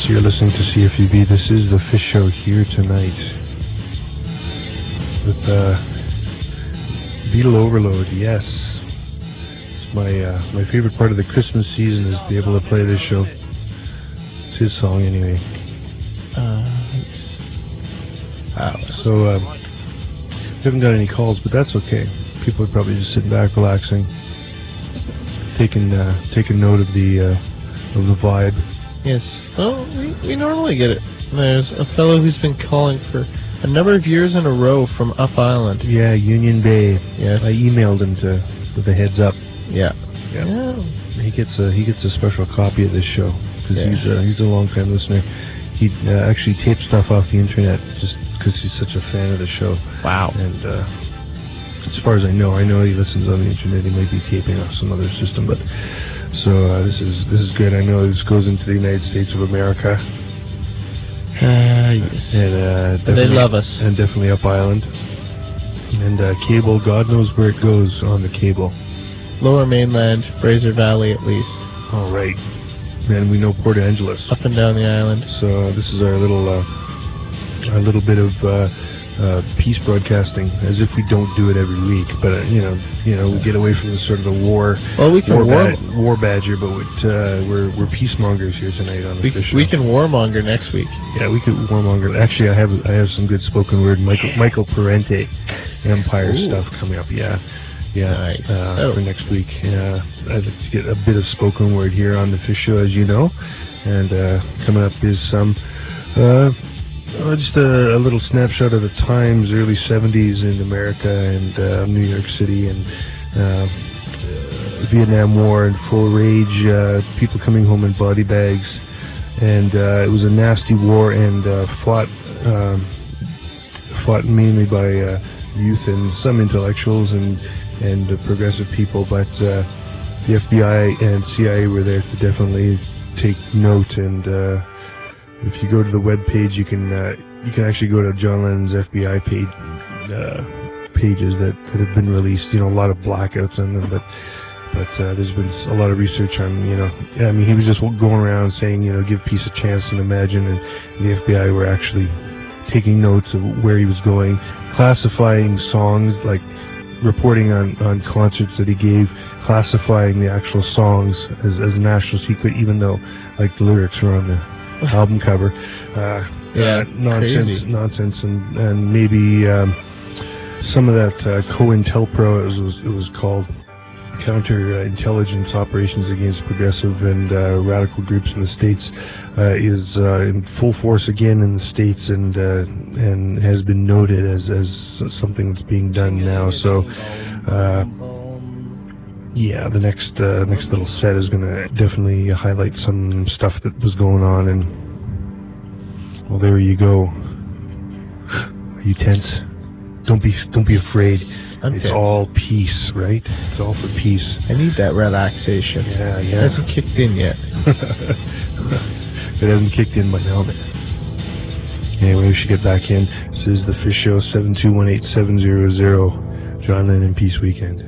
You're listening to CFUB. This is the Fish Show here tonight with Beatle Overload. Yes, it's my favorite part of the Christmas season is to be able to play this show. It's his song anyway. So we haven't got any calls, but that's okay. People are probably just sitting back, relaxing, taking note of the vibe. Yes. Well, we normally get it. There's a fellow who's been calling for a number of years in a row from Up Island. Yeah, Union Bay. Yes. I emailed him with a heads up. Yeah. He gets a special copy of this show because he's a long time listener. He actually taped stuff off the internet just because he's such a fan of the show. Wow. And as far as I know he listens on the internet. He might be taping off some other system, but so this is good. I know this goes into the United States of America. Yes. And they love us. And definitely Up Island. And cable, God knows where it goes on the cable. Lower Mainland, Fraser Valley at least. All right. And we know Port Angeles. Up and down the island. So this is our little bit of peace broadcasting, as if we don't do it every week. But we get away from the sort of the war. Well, we can war badger, but we're peacemongers here tonight on the Fish Show. We can warmonger next week. Yeah, we could warmonger. Actually, I have some good spoken word. Michael Parente, Empire stuff coming up. Yeah. Nice. For next week. I'd like to get a bit of spoken word here on the Fish Show, as you know. And coming up is some just a little snapshot of the times, early 70s in America and New York City and Vietnam War and full rage, people coming home in body bags. And it was a nasty war and fought mainly by youth and some intellectuals and progressive people, but the FBI and CIA were there to definitely take note. And if you go to the web page, you can actually go to John Lennon's FBI pages that have been released. A lot of blackouts on them, but there's been a lot of research on. He was just going around saying, give peace a chance and imagine, and the FBI were actually taking notes of where he was going, classifying songs, like reporting on concerts that he gave, classifying the actual songs as national secret, even though like the lyrics were on the album cover. Nonsense, and maybe some of that COINTELPRO, it was called, counterintelligence operations against progressive and radical groups in the States, is in full force again in the States and has been noted as something that's being done now. So the next little set is going to definitely highlight some stuff that was going on. And well, there you go. Are you tense? Don't be afraid. It's all peace, right? It's all for peace. I need that relaxation. Yeah. It hasn't kicked in yet. It hasn't kicked in by now. Anyway, we should get back in. This is the Fish Show, 7218700. John Lennon Peace Weekend.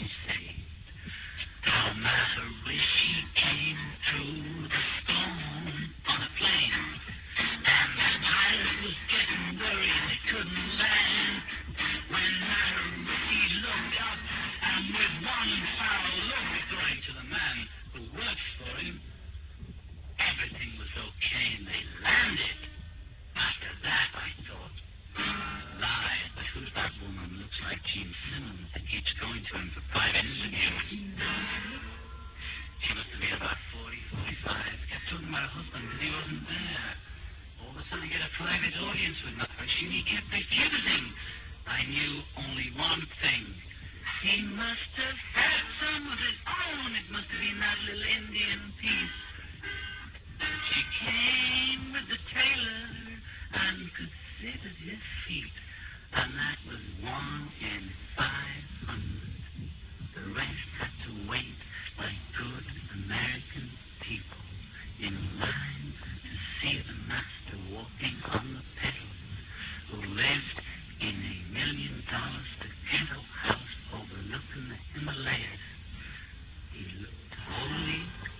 be saved. How Maharishi came through the storm on a plane, and the pilot was getting worried they couldn't land. When Maharishi looked up, and with one foul look going to the man who worked for him, everything was okay and they landed. After that, I thought, lies, but who's that woman who looks like Gene Simmons that keeps going to him for private interviews? She must have been about 40, 45. Kept talking about her husband because he wasn't there. All of a sudden, get a private audience with Maharishi, and he kept refusing. I knew only one thing. He must have had some of his own. It must have been that little Indian piece. She came with the tailor and could sit at his feet, and that was 1 in 500. The rest had to wait like good American people in line to see the master walking on the pedals, who lived in a $1 million staccato house overlooking the Himalayas. He looked holy.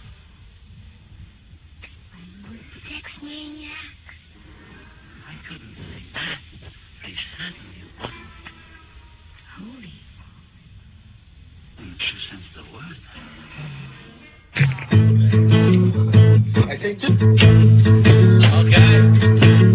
Sex maniac. I couldn't say that, but he certainly wasn't holy. In the true sense of the word. I think okay.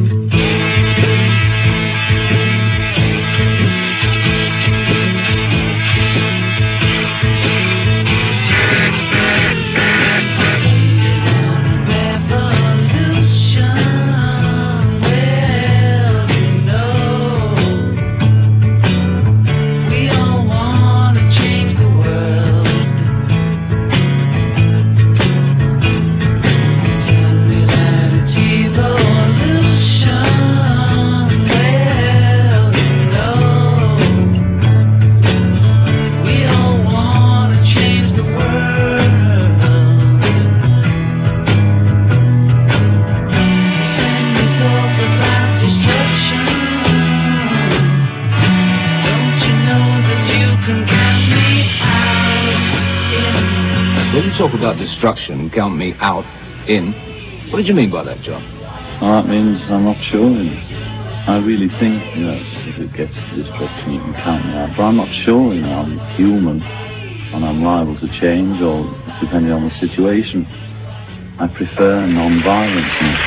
Talk about destruction, count me out, in. What did you mean by that, John? That means I'm not sure. I really think, if it gets to destruction, you can count me out. But I'm not sure, I'm human, and I'm liable to change, or depending on the situation. I prefer non-violence.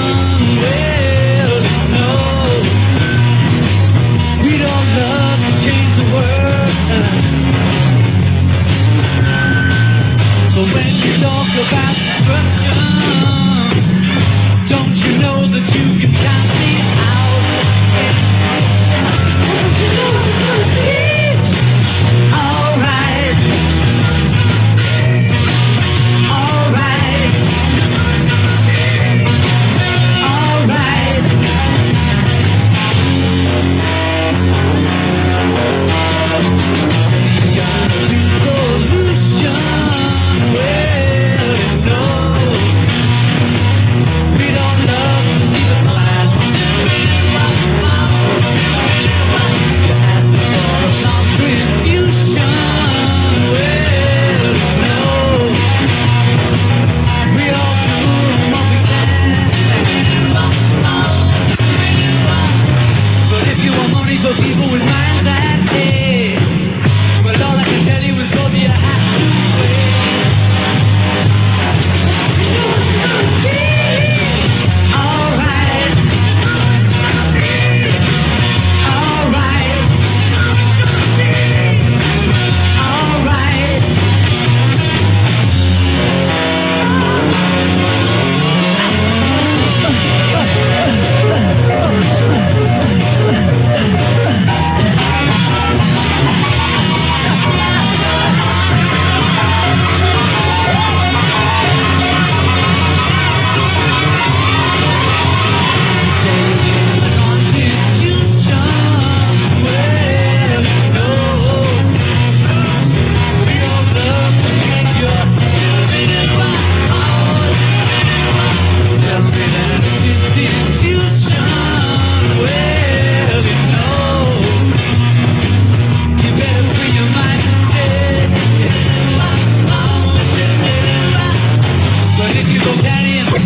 We don't love to change.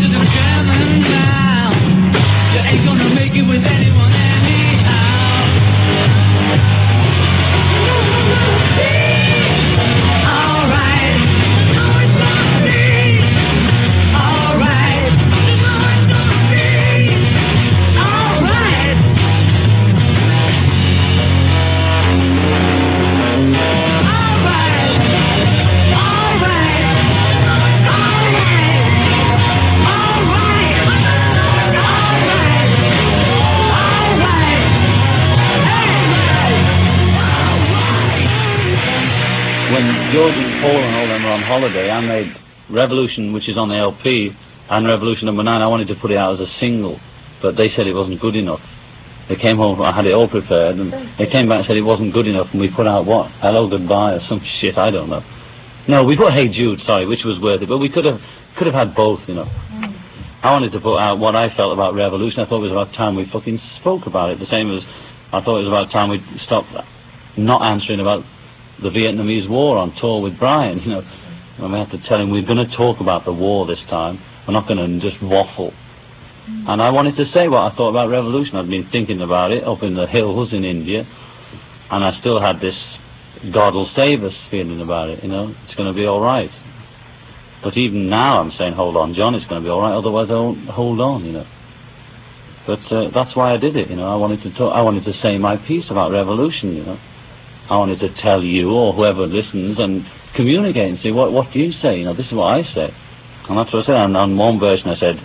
George and Paul and all them were on holiday, I made Revolution, which is on the LP, and Revolution number 9. I wanted to put it out as a single, but they said it wasn't good enough. They came home, I had it all prepared, and they came back and said it wasn't good enough, and we put out what? Hello Goodbye or some shit, I don't know. No, we put Hey Jude, sorry, which was worth it, but we could have had both, you know. I wanted to put out what I felt about Revolution. I thought it was about time we fucking spoke about it, the same as I thought it was about time we stopped not answering about the Vietnamese War on tour with Brian, you know. And we had to tell him we're going to talk about the war this time. We're not going to just waffle. And I wanted to say what I thought about Revolution. I'd been thinking about it up in the hills in India, and I still had this God will save us feeling about it, you know. It's going to be all right. But even now I'm saying, hold on, John, it's going to be all right, otherwise I won't hold on, you know. But that's why I did it, you know. I wanted to say my piece about Revolution, you know. I wanted to tell you or whoever listens and communicate and say, what do you say? You know, this is what I say. And that's what I said. And on one version I said,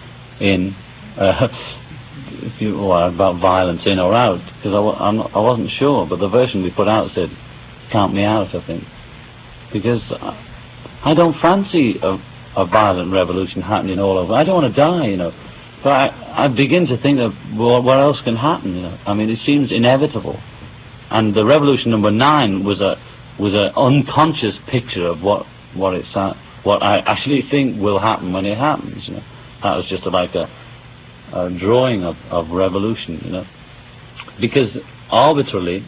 about violence in or out, because I wasn't sure. But the version we put out said, count me out, I think. Because I don't fancy a violent revolution happening all over. I don't want to die, you know. But I begin to think of what else can happen, you know. I mean, it seems inevitable. And the Revolution number 9 was an unconscious picture of what I actually think will happen when it happens. You know, that was just like a drawing of revolution. You know, because arbitrarily,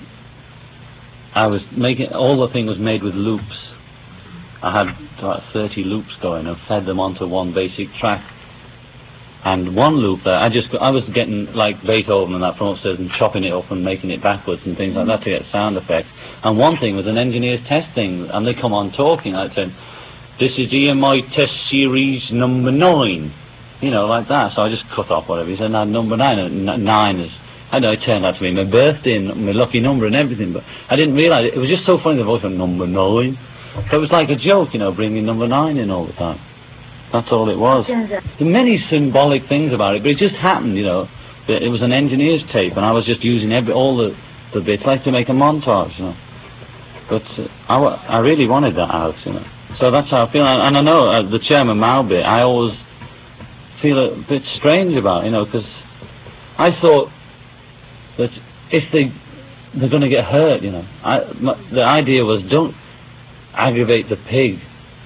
I was making all the thing was made with loops. I had about 30 loops going and fed them onto one basic track. And one loop there, I was getting like Beethoven and that from upstairs and chopping it up and making it backwards and things like that to get sound effects. And one thing was an engineer's test thing, and they come on talking, like saying, this is EMI test series number 9, you know, like that. So I just cut off whatever he said, and number 9, and 9 is, I know it turned out to be my birthday and my lucky number and everything, but I didn't realise it. It was just so funny, the voice of number 9. So it was like a joke, you know, bringing number 9 in all the time. That's all it was. There are many symbolic things about it, but it just happened, you know. It was an engineer's tape, and I was just using all the bits, like to make a montage, you know. But I really wanted that out, you know. So that's how I feel. And I know the Chairman Mao bit, I always feel a bit strange about, you know, because I thought that if they're going to get hurt, you know. The idea was, don't aggravate the pig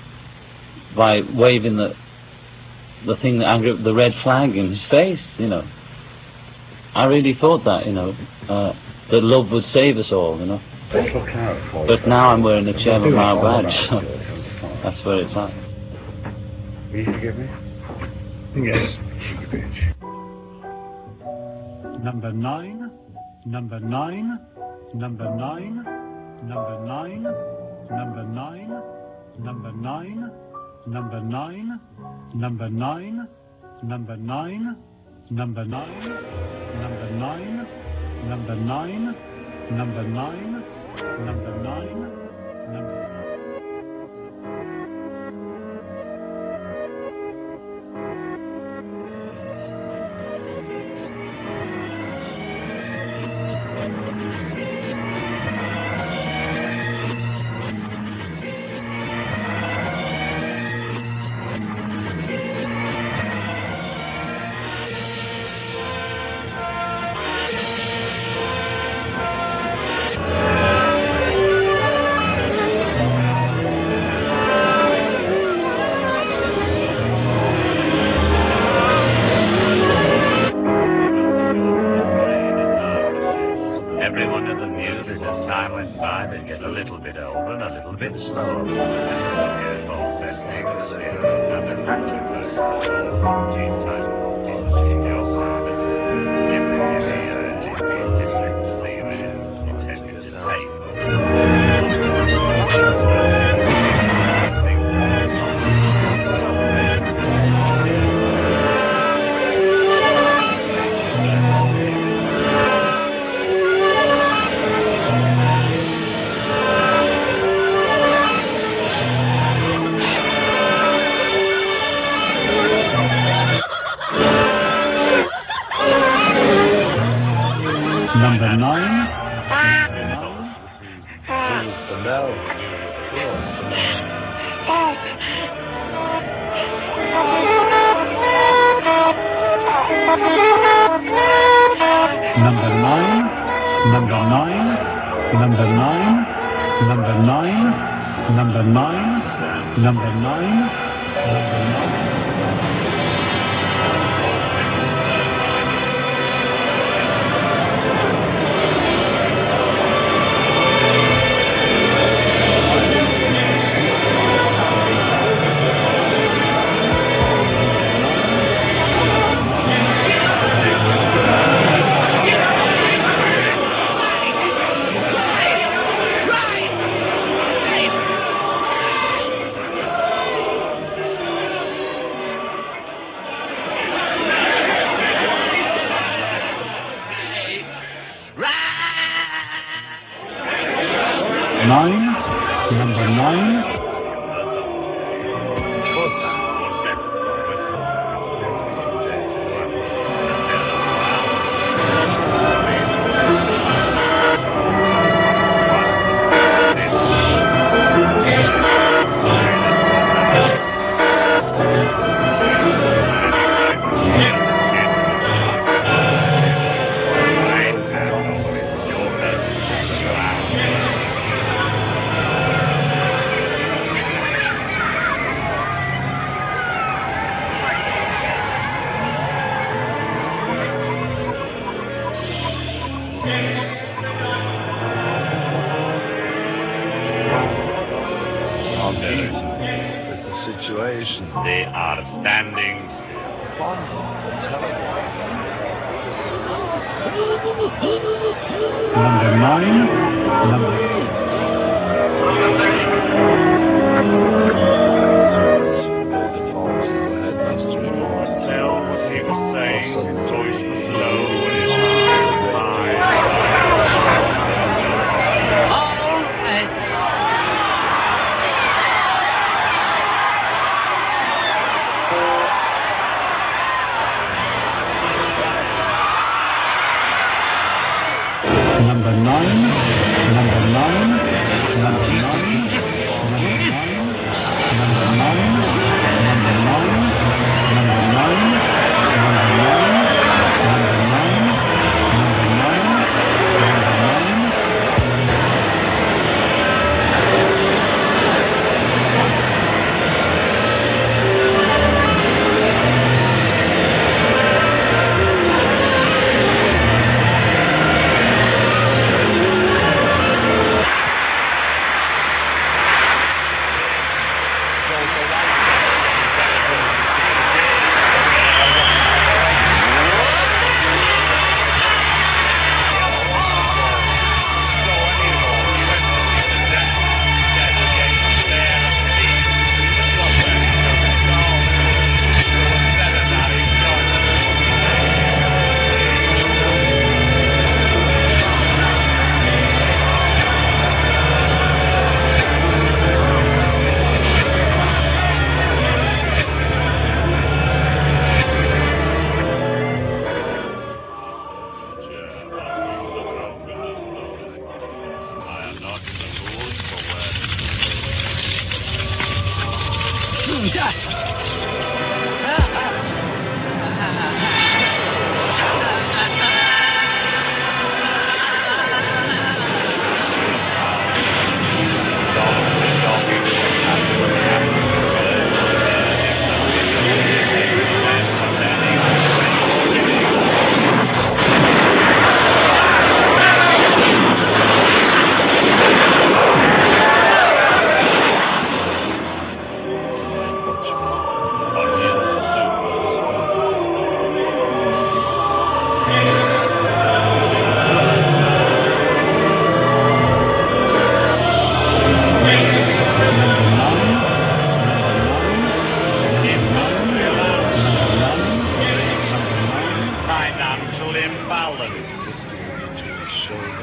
by waving the thing that the red flag in his face, you know. I really thought that, you know, that love would save us all, you know. But now I'm wearing the Chairman Mao badge, so that's where it's at. Will you forgive me? Yes. Number 9, number 9, number 9, number 9, number 9, number 9. Number 9, number 9, number 9, number 9, number 9, number 9, number 9, number 9, number. Here's all best things, and the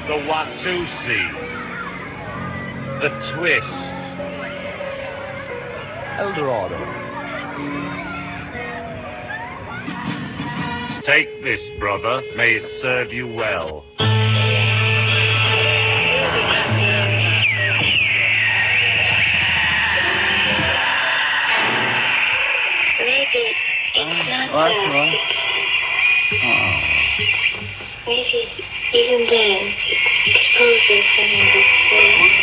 the Watusi, the twist. Eldorado. Take this, brother. May it serve you well. Maybe it's not that. Maybe even then, exposes some of the things.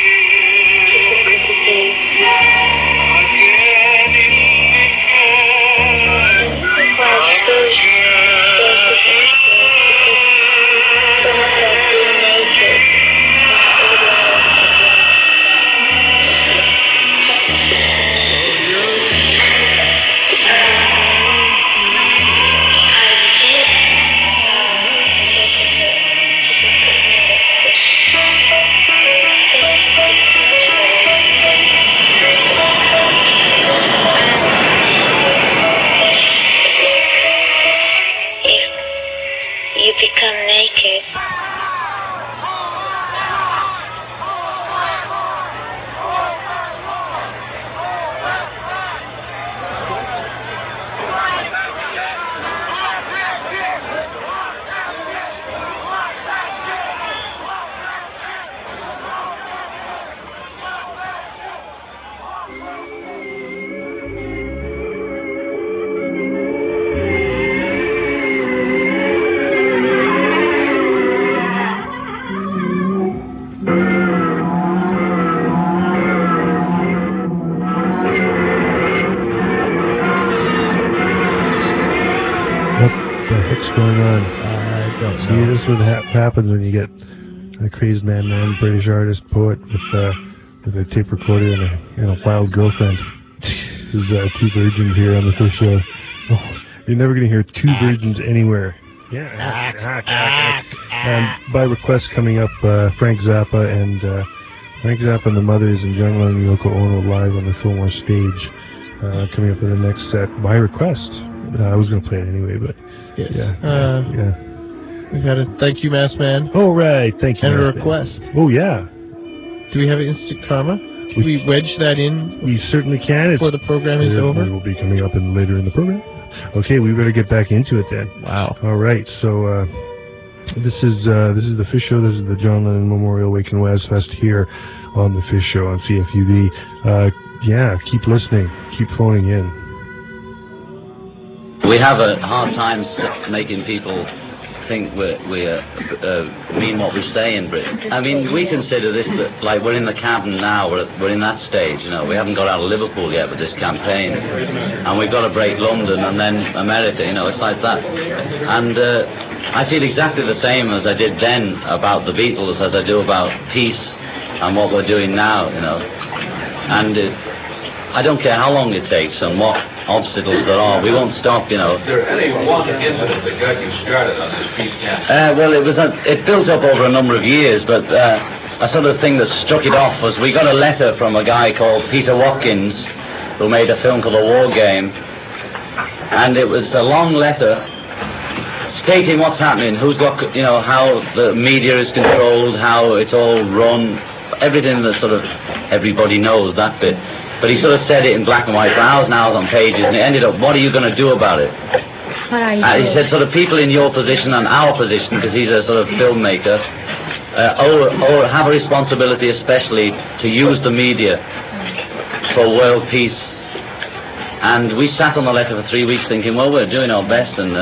Happens when you get a crazed man, British artist, poet with a tape recorder and a wild girlfriend. There's two virgins here on the first show. Oh, you're never going to hear two virgins anywhere. Yeah. And by request coming up, Frank Zappa and the Mothers and John Lennon and Yoko Ono live on the Fillmore stage coming up for the next set by request. I was going to play it anyway, but yes. Yeah. We got a thank you, Masked Man. Oh, right. Thank you. And a request. Oh, yeah. Do we have instant karma? Can we wedge that in? We certainly can. Before the program is over? It will be coming up later in the program. Okay, we better get back into it then. Wow. All right. So this is the Fish Show. This is the John Lennon Memorial Wake and Waz Fest here on the Fish Show on CFUV. Yeah, keep listening. Keep phoning in. We have a hard time making people think we mean what we say in Britain. I mean, we consider this like we're in the cabin now. We're in that stage. We haven't got out of Liverpool yet with this campaign, and we've got to break London and then America. It's like that. And I feel exactly the same as I did then about the Beatles as I do about peace and what we're doing now. And I don't care how long it takes and what obstacles there are. We won't stop. Is there any one incident that got you started on this peace campaign? Well, it built up over a number of years, but a sort of thing that struck it off was we got a letter from a guy called Peter Watkins, who made a film called The War Game, and it was a long letter stating what's happening, who's got, how the media is controlled, how it's all run, everything that sort of everybody knows, that bit. But he sort of said it in black and white for hours and hours on pages, and it ended up, what are you going to do about it? He said sort of people in your position and our position, because he's a sort of filmmaker, or have a responsibility especially to use the media for world peace. And we sat on the letter for 3 weeks thinking, well, we're doing our best, and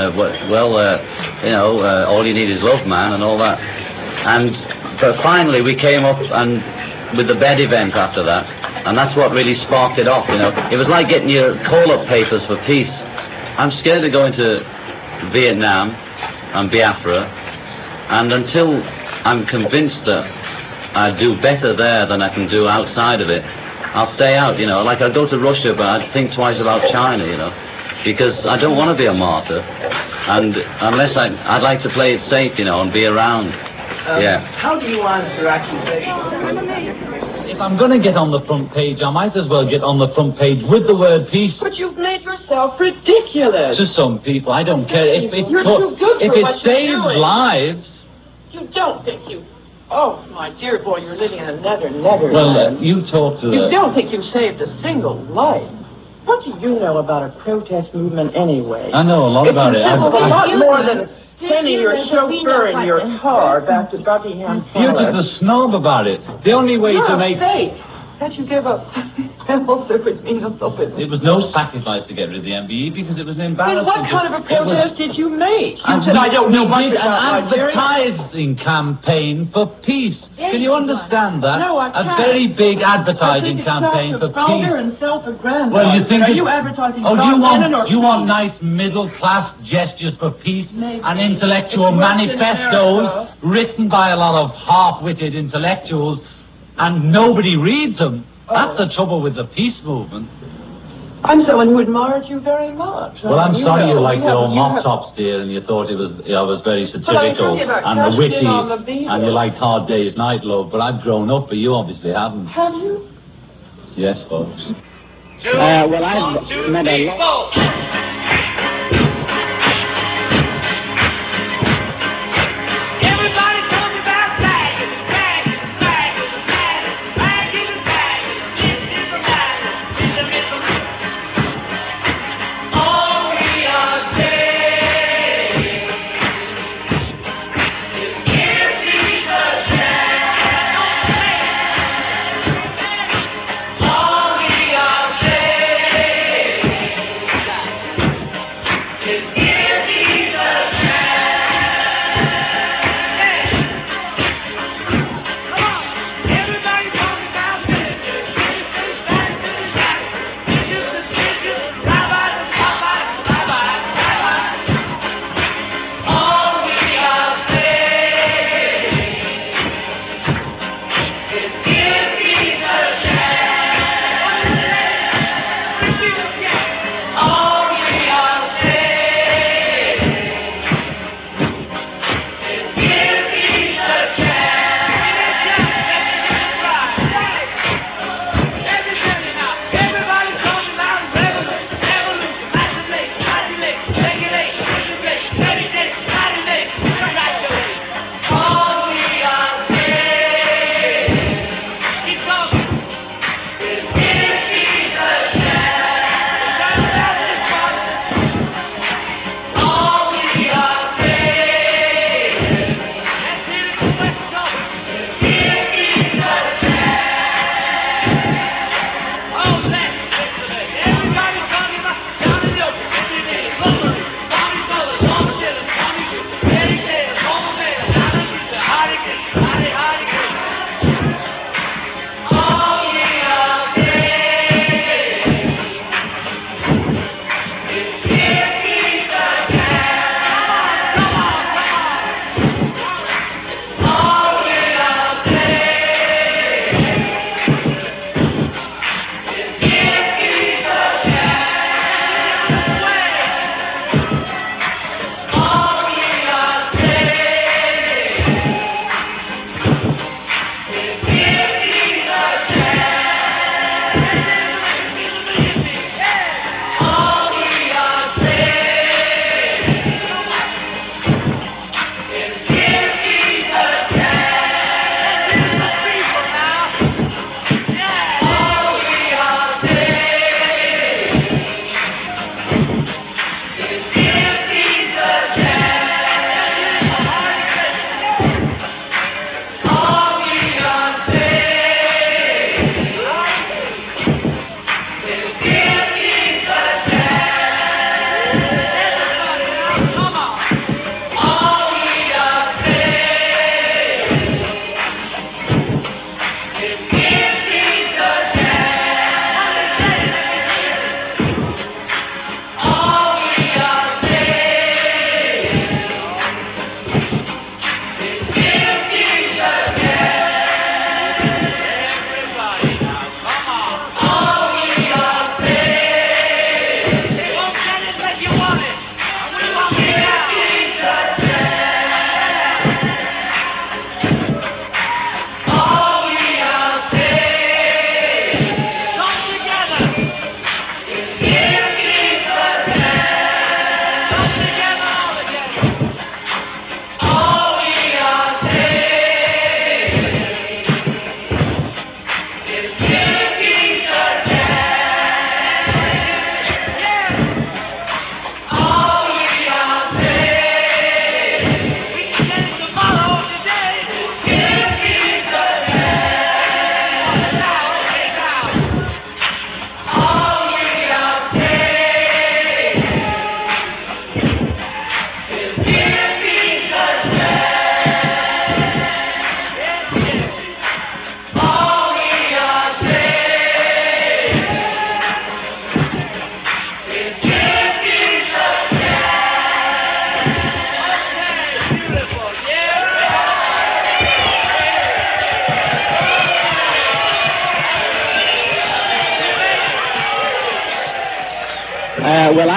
all you need is love, man, and all that. But finally we came up and with the bed event after that, and that's what really sparked it off. It was like getting your call-up papers for peace. I'm scared of going to Vietnam and Biafra, and until I'm convinced that I do better there than I can do outside of it, I'll stay out. Like I'd go to Russia, but I'd think twice about China, because I don't want to be a martyr, and unless I'd like to play it safe, and be around. How do you answer accusations? If I'm going to get on the front page, I might as well get on the front page with the word peace. But you've made yourself ridiculous. To some people, I don't care. If it you're too good for if what it saves lives, You don't think you... Oh, my dear boy, you're living in another Well, land. you talk to You don't think you've saved a single life. What do you know about a protest movement anyway? I know a lot about it. It's a lot more than sending your chauffeur in your car back to Buckingham You're Palace. just a snob about it. The only way to make... Can't you give up? Also, it means a little bit. It was no sacrifice to get rid of the MBE because it was an embarrassment. Then what kind of a protest did you make? You And said, I don't know much did about an Nigeria. advertising campaign for peace. Can you understand that? No, I can't. A very big advertising campaign for peace. And self-aggrandizement. Well, you think Are you advertising Oh, or you want nice middle-class gestures for peace Maybe. and intellectual It's worse in manifestos America. written by a lot of half-witted intellectuals, and nobody reads them. That's the trouble with the peace movement. I'm someone who admired you very much. Well, I'm sorry you liked the old you mop have- tops, dear, and you thought I was very Well, I'm satirical talking about and Cashman witty, on the Beatles. and you liked Hard Day's Night, love, but I've grown up, but you obviously haven't. Have you? Yes, folks. Well, I've met a lot. Everybody talking about faggots, faggots, faggots, faggots, faggots, faggots. This is a faggot, this is a all we are saying is give peace a chance. All we are saying is give peace a chance. Everybody talking about ministers. Ministers, back to the back. Teachers to teachers. Rabbis to rabbis. Rabbis, rabbis. All we are saying is give peace a chance. All we are saying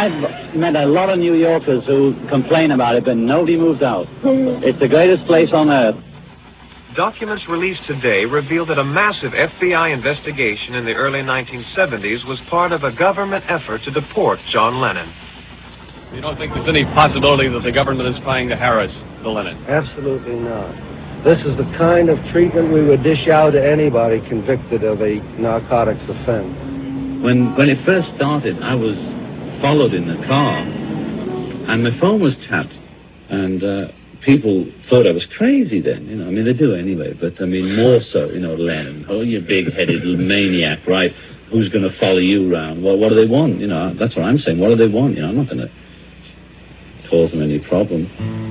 I've met a lot of New Yorkers who complain about it, but nobody moves out. It's the greatest place on earth. Documents released today reveal that a massive FBI investigation in the early 1970s was part of a government effort to deport John Lennon. You don't think there's any possibility that the government is trying to harass the Lennon? Absolutely not. This is the kind of treatment we would dish out to anybody convicted of a narcotics offense. When it first started, I was followed in the car, and my phone was tapped, and people thought I was crazy then, you know. I mean, they do anyway, but I mean, more so, you know, Lennon, oh, you big-headed maniac, right? Who's going to follow you around? Well, what do they want? You know, that's what I'm saying. What do they want? You know, I'm not going to cause them any problem.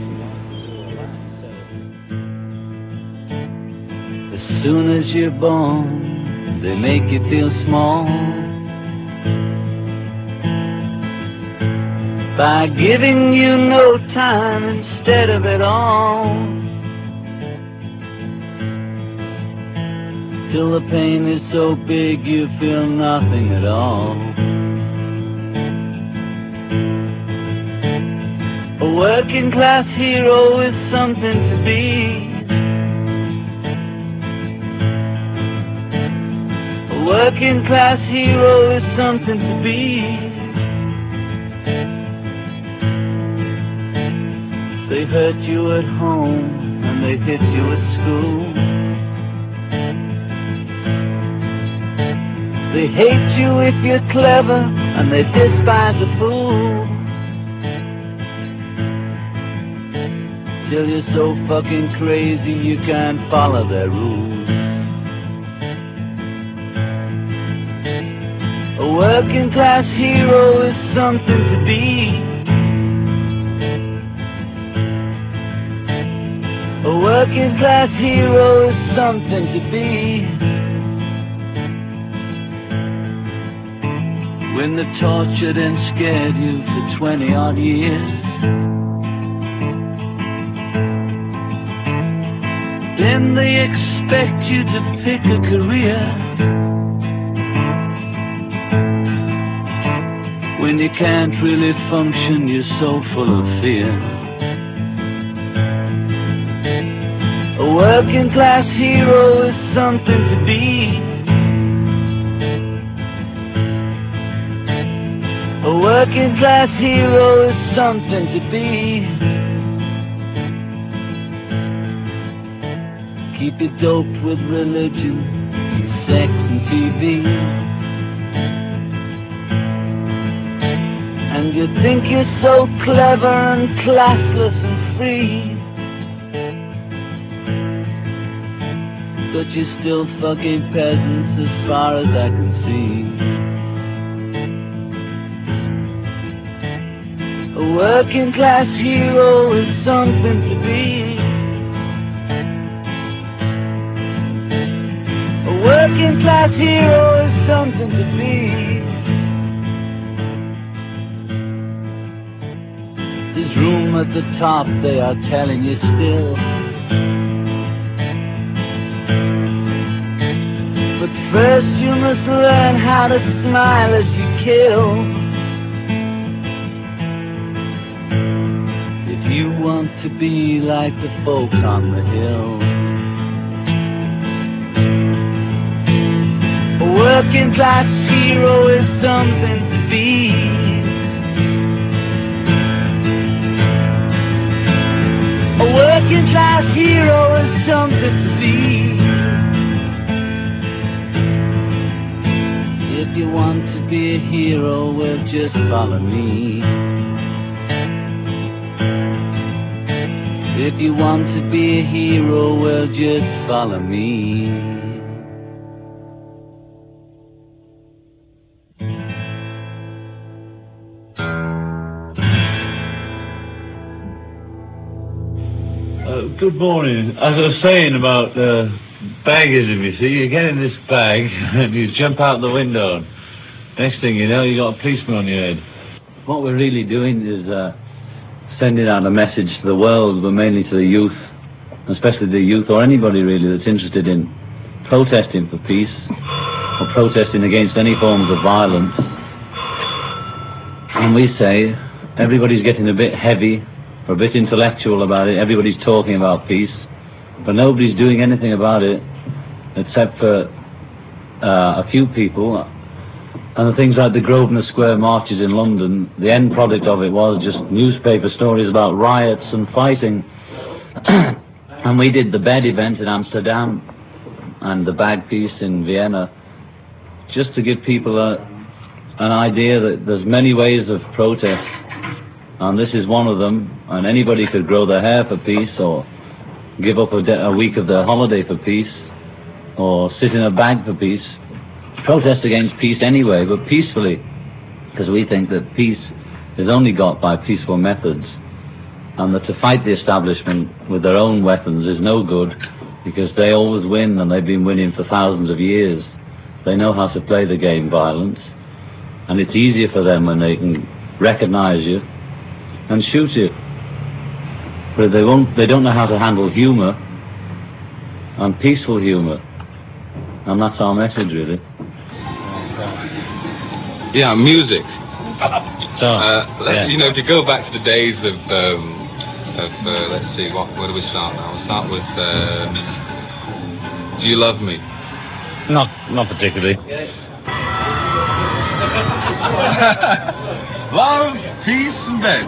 As soon as you're born, they make you feel small by giving you no time instead of it all, till the pain is so big you feel nothing at all. A working class hero is something to be. A working class hero is something to be. They hurt you at home and they hit you at school. They hate you if you're clever and they despise a fool. Till you're so fucking crazy you can't follow their rules. A working class hero is something to be. A working class hero is something to be. When they tortured and scared you for 20-odd years, then they expect you to pick a career. When you can't really function, you're so full of fear. A working class hero is something to be. A working class hero is something to be. Keep it doped with religion, sex and TV, and you think you're so clever and classless and free, but you're still fucking peasants as far as I can see. A working class hero is something to be. A working class hero is something to be. There's room at the top, they are telling you still. But first you must learn how to smile as you kill. If you want to be like the folk on the hill. A working class hero is something to be. A working class hero is something to be. If you want to be a hero, well, just follow me. If you want to be a hero, well, just follow me. Good morning. As I was saying about baggism, you see, you get in this bag and you jump out the window. Next thing you know, you got a policeman on your head. What we're really doing is sending out a message to the world, but mainly to the youth, especially the youth or anybody really that's interested in protesting for peace or protesting against any forms of violence. And we say, everybody's getting a bit heavy, or a bit intellectual about it, everybody's talking about peace, but nobody's doing anything about it, except for a few people. And the things like the Grosvenor Square marches in London, the end product of it was just newspaper stories about riots and fighting. And we did the bed event in Amsterdam and the bag piece in Vienna, just to give people an idea that there's many ways of protest, and this is one of them, and anybody could grow their hair for peace, or give up a week of their holiday for peace, or sit in a bag for peace. Protest against peace anyway, but peacefully, because we think that peace is only got by peaceful methods, and that to fight the establishment with their own weapons is no good, because they always win, and they've been winning for thousands of years. They know how to play the game violence, and it's easier for them when they can recognize you and shoot you. But they don't know how to handle humor, and peaceful humor, and that's our message, really. Yeah, music. Yeah. You know, if you go back to the days of let's see, where do we start now? We'll start with Do You Love Me? Not particularly. Love, peace, and bed.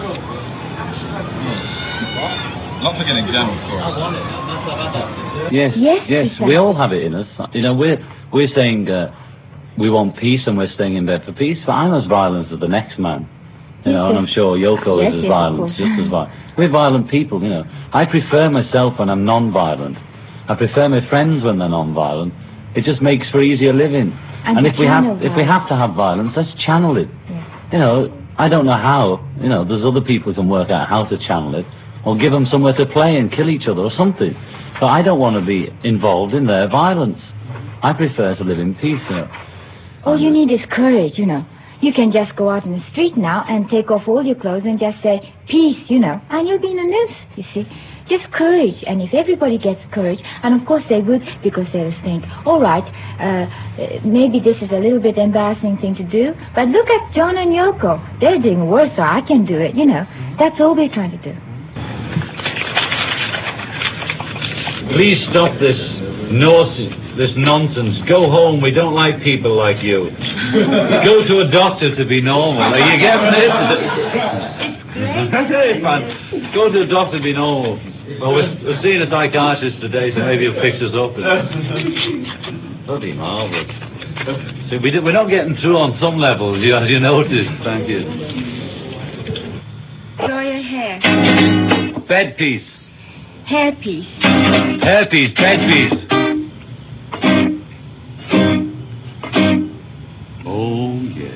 Not forgetting General Chorus. Yes. We all have it in us. You know, we're saying we want peace and we're staying in bed for peace, but I'm as violent as the next man. You know, and I'm sure Yoko is as violent, just as violent. We're violent people, you know. I prefer myself when I'm non-violent. I prefer my friends when they're non-violent. It just makes for easier living. And if we have to have violence, let's channel it. Yeah. You know, I don't know how. You know, there's other people who can work out how to channel it, or give them somewhere to play and kill each other or something. But I don't want to be involved in their violence. I prefer to live in peace, you know. All you need is courage, you know. You can just go out in the street now and take off all your clothes and just say, peace, you know, and you'll be in a news, you see. Just courage, and if everybody gets courage, and of course they would, because they'll think, all right, maybe this is a little bit embarrassing thing to do, but look at John and Yoko. They're doing worse, so I can do it, you know. That's all we're trying to do. Please stop this nonsense. Go home. We don't like people like you. Go to a doctor to be normal. Are you getting this? Go to a doctor to be normal. Well, we're seeing a psychiatrist today, so maybe he'll fix us up. Bloody marvellous. See, we're not getting through on some levels, as you noticed. Thank you. Draw your hair. Bed piece. Hair piece. Hair piece, bed piece. Oh, yeah.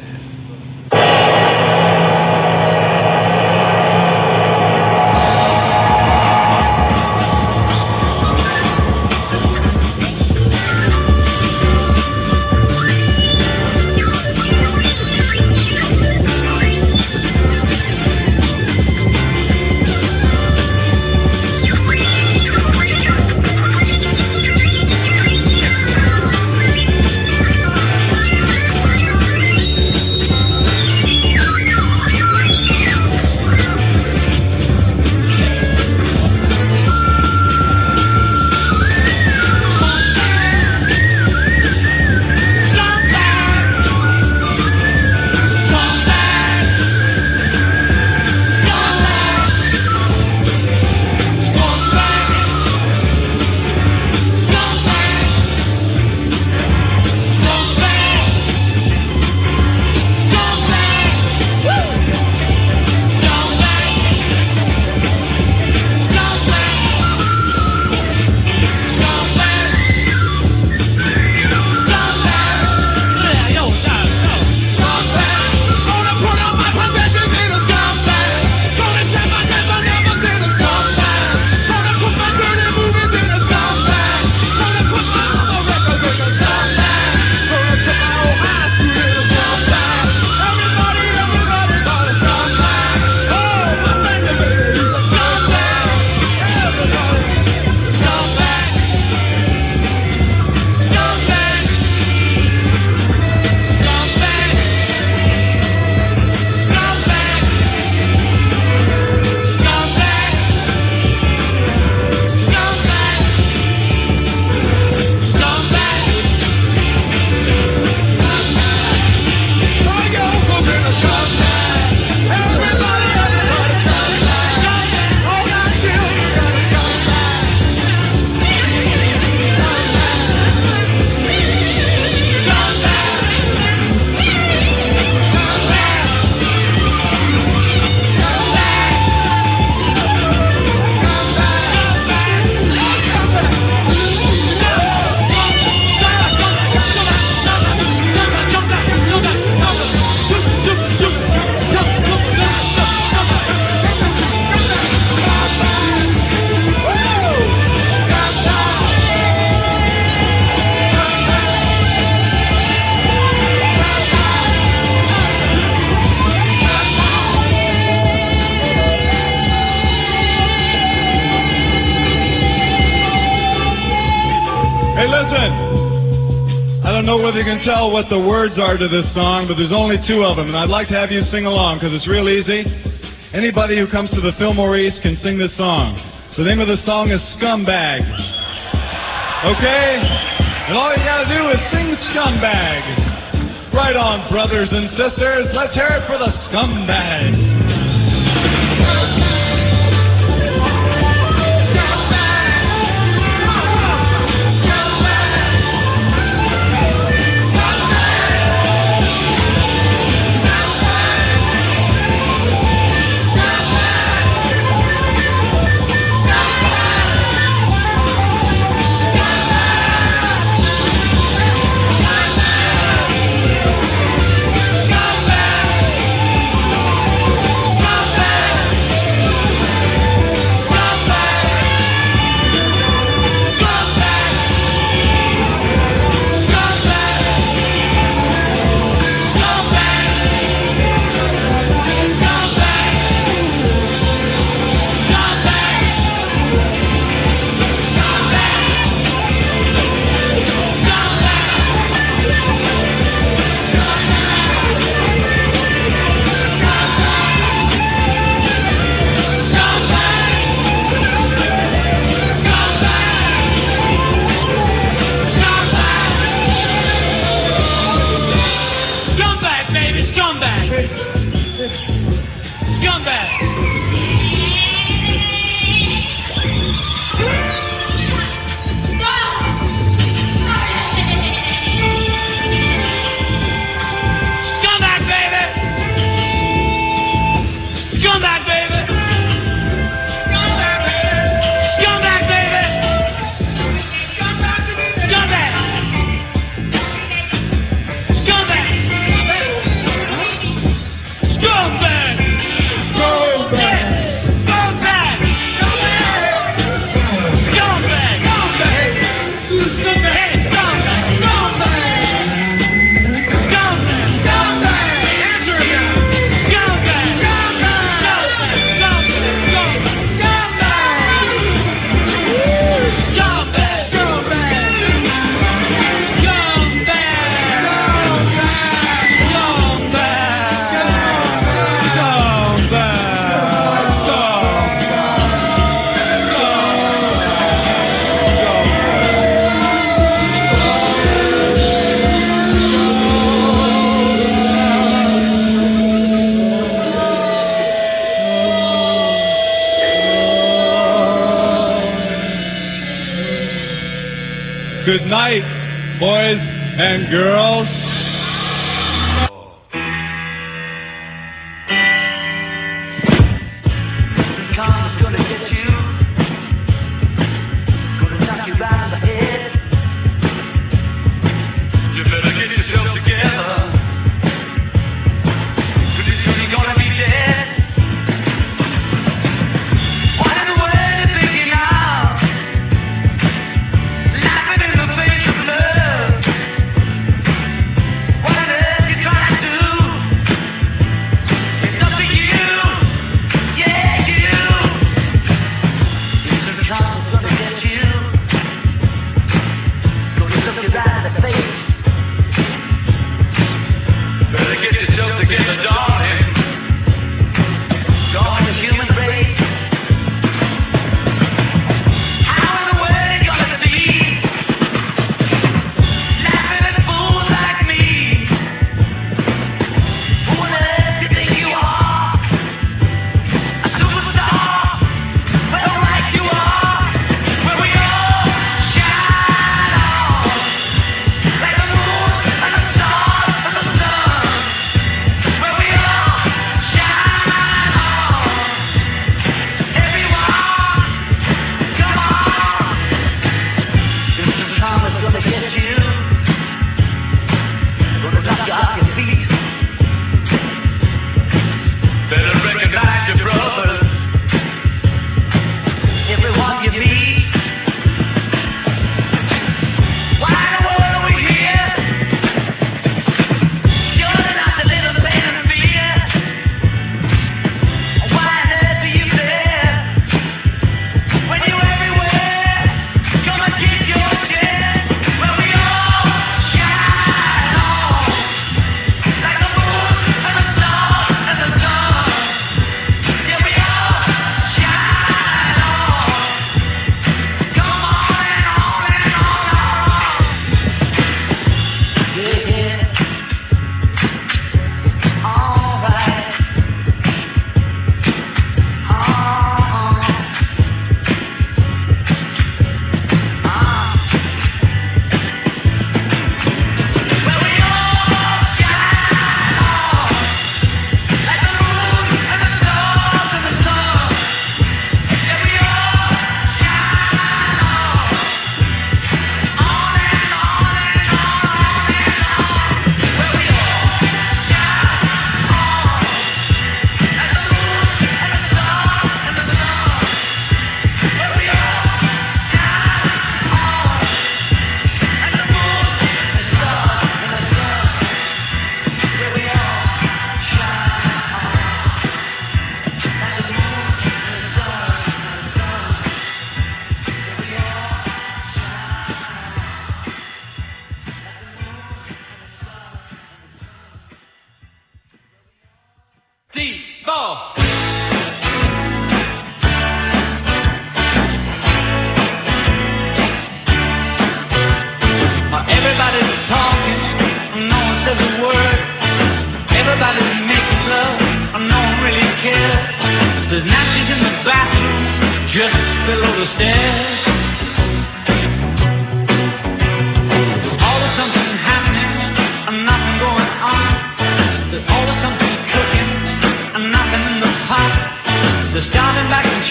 whether you can tell what the words are to this song, but there's only two of them, and I'd like to have you sing along because it's real easy. Anybody who comes to the Fillmore East can sing this song. The name of the song is Scumbag. Okay? And all you gotta do is sing Scumbag. Right on, brothers and sisters. Let's hear it for the Scumbag. Good night, boys and girls.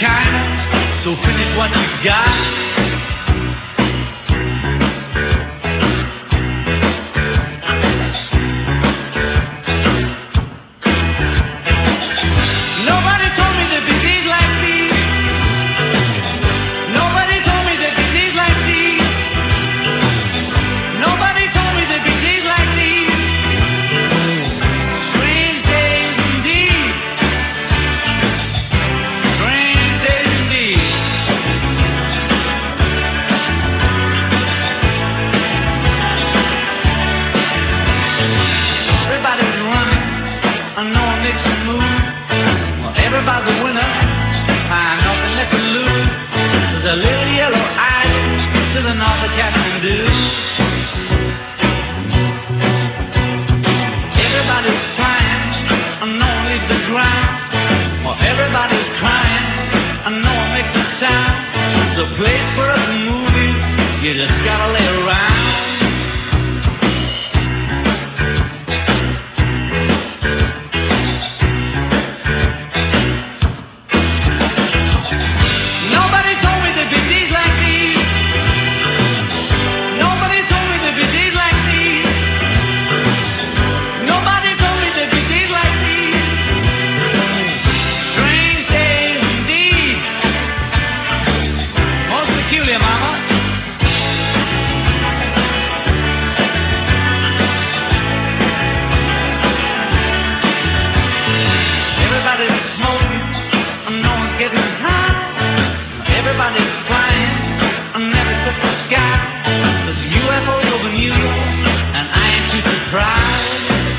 China, so finish what you got. Nobody told me there'd be days like these. Nobody told me there'd be days like these. Nobody told me there'd be days like these. Strange days indeed. Strange days indeed. Everybody's running, I know it makes you move. Well, everybody's a winner, find nothing left to lose. There's a little yellow island to the north of Kathmandu. Everybody's flying, I know it leaves the ground. Well, everybody's crying, I know it makes a sound. It's a place for us movies, you just gotta lay around. Nobody told me there'd be days like these. Nobody told me there'd be days like these. Nobody told me there'd be days like these. Strange days indeed. Most peculiar, mama. Everybody's smoking, and no one's getting high. Everybody's flying, and never touch the sky. There's UFOs over New York, and I ain't too surprised.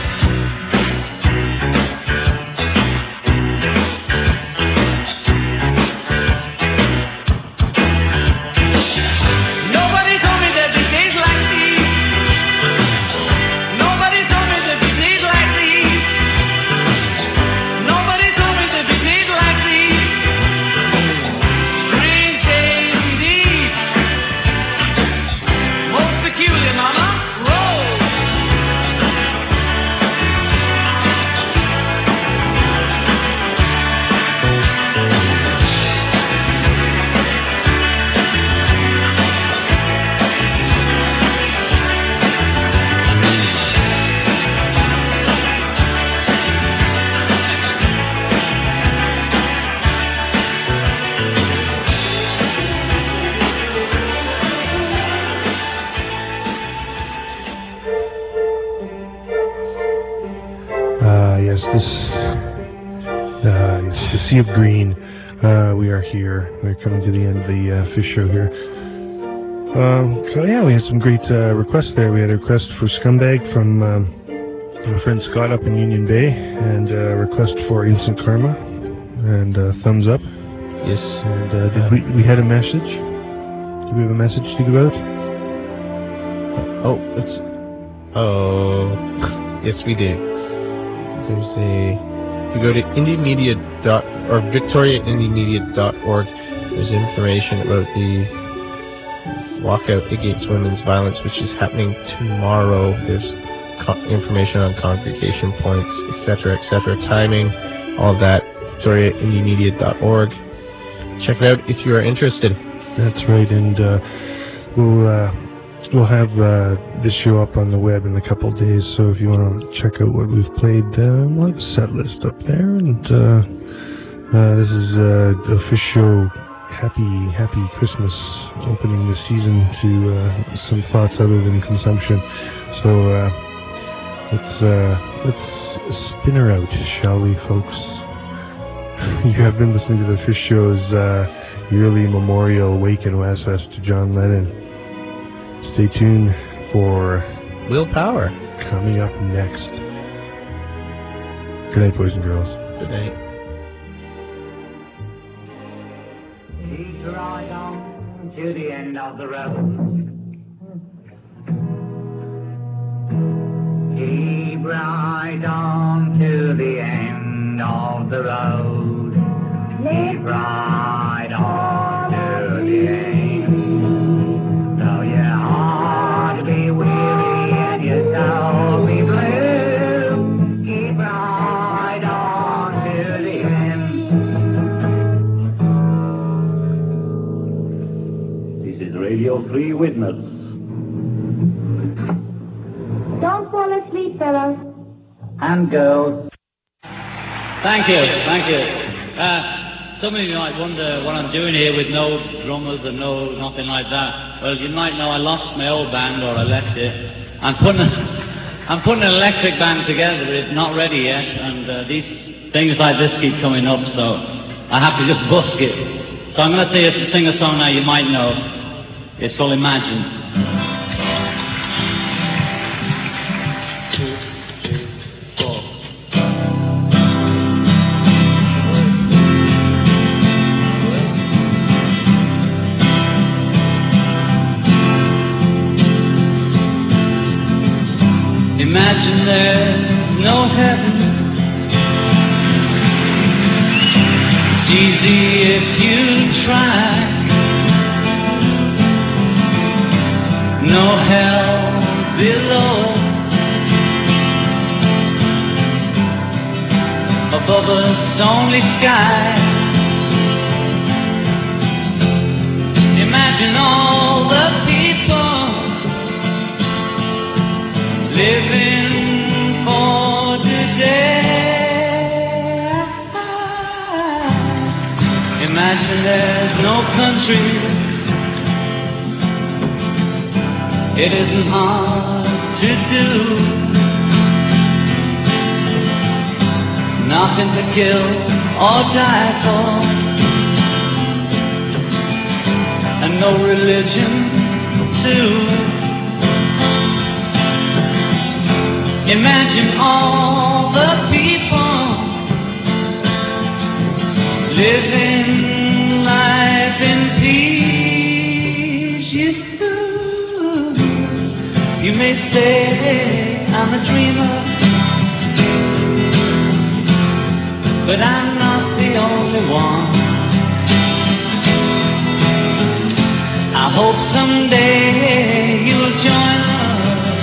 Nobody told me there'd be days like these. Nobody told me there'd be days like these. Nobody told me there'd be days like these. Strange days indeed. Most peculiar, mama. Roll. Yes, the Sea of Green. We are here. We're coming to the end of the Fish Show here. So yeah, we had some great requests there. We had a request for Scumbag from my friend Scott up in Union Bay, and a request for Instant Karma, and Thumbs Up. Yes. And we had a message. Did we have a message to give out? Yes, we did. There's if you go to indiemedia.or victoriaindiemedia.org, there's information about the walkout against women's violence, which is happening tomorrow. There's information on congregation points, etc., timing, all of that. victoriaindiemedia.org. Check it out if you are interested. That's right, and we'll have this show up on the web in a couple of days, so if you want to check out what we've played, we'll have a set list up there, and this is the Fish Show Happy Christmas, opening the season to some thoughts other than consumption. So let's spin her out, shall we, folks? You have been listening to the Fish Show's yearly memorial wake in Westfest to John Lennon. Stay tuned for Willpower coming up next. Good night, boys and girls. Good night. Keep right on to the end of the road. Keep right on to the end of the road. Keep right on to the end. Though your heart be weary and your soul be blue, keep right on to the end. Radio Free Witness. Don't fall asleep, fellas. And girls. Thank you. Some of you might wonder what I'm doing here with no drummers and nothing like that. Well, you might know I lost my old band, or I left it. I'm putting an electric band together, but it's not ready yet, and these things like this keep coming up, so I have to just busk it. So I'm going to sing a song now you might know. It's called Imagine. Imagine there's no heaven. It's easy if you try. No hell below. Above us only sky. Imagine all the people living for today. Imagine there's no country. It isn't hard to do. Nothing to kill or die for, and no religion too. Imagine all the people living life in peace. You may say I'm a dreamer, but I'm not the only one. I hope someday you'll join us,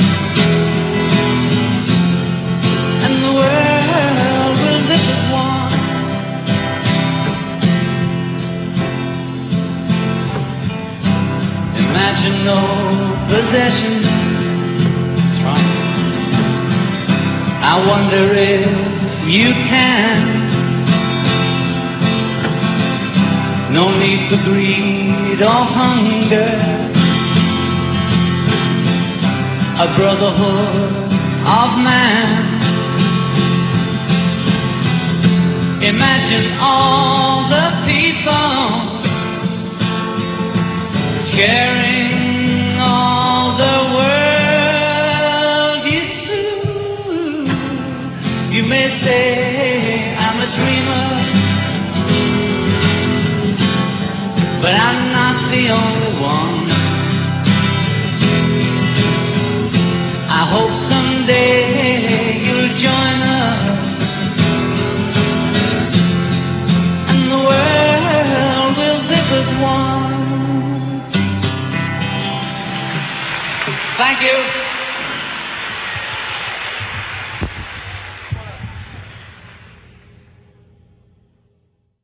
and the world will live as one. Imagine no possessions. I wonder if you can. No need for greed or hunger. A brotherhood of man. Imagine all the people sharing all the world. You may say I'm a dreamer, but I'm not the only one. I hope someday you'll join us, and the world will live as one. Thank you.